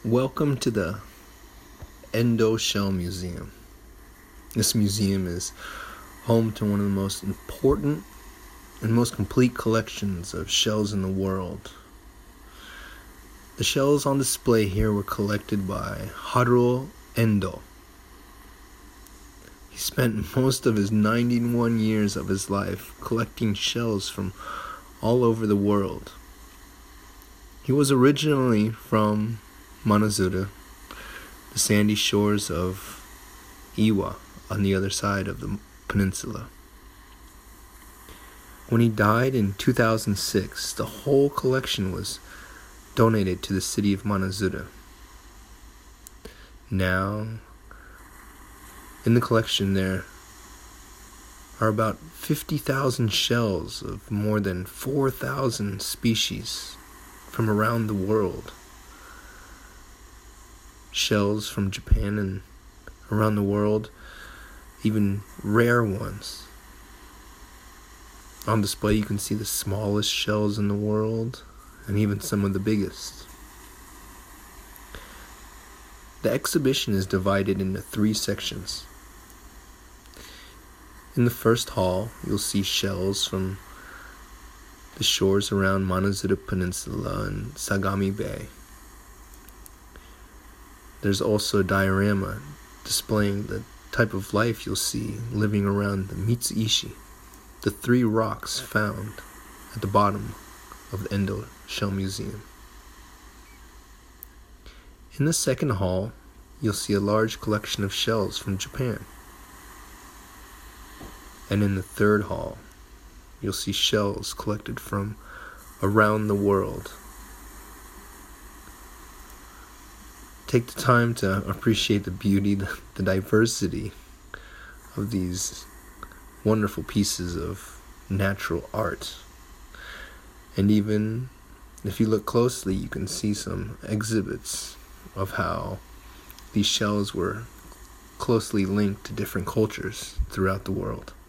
Welcome to the Endo Shell Museum. This museum is home to one of the most important and most complete collections of shells in the world. The shells on display here were collected by Haruo Endo. He spent most of his 91 years of his life collecting shells from all over the world. He was originally from Manazuru, the sandy shores of Iwa on the other side of the peninsula. When he died in 2006, the whole collection was donated to the city of Manazuru. Now, in the collection there are about 50,000 shells of more than 4,000 species from around the world. Shells from Japan and around the world, even rare ones. On display you can see the smallest shells in the world and even some of the biggest. The exhibition is divided into 3 sections. In the first hall, you'll see shells from the shores around Manazuru Peninsula and Sagami Bay. There's also a diorama displaying the type of life you'll see living around the Mitsuishi, the 3 rocks found at the bottom of the Endo Shell Museum. In the second hall, you'll see a large collection of shells from Japan. And in the third hall, you'll see shells collected from around the world. Take the time to appreciate the beauty, the diversity of these wonderful pieces of natural art. And even if you look closely, you can see some exhibits of how these shells were closely linked to different cultures throughout the world.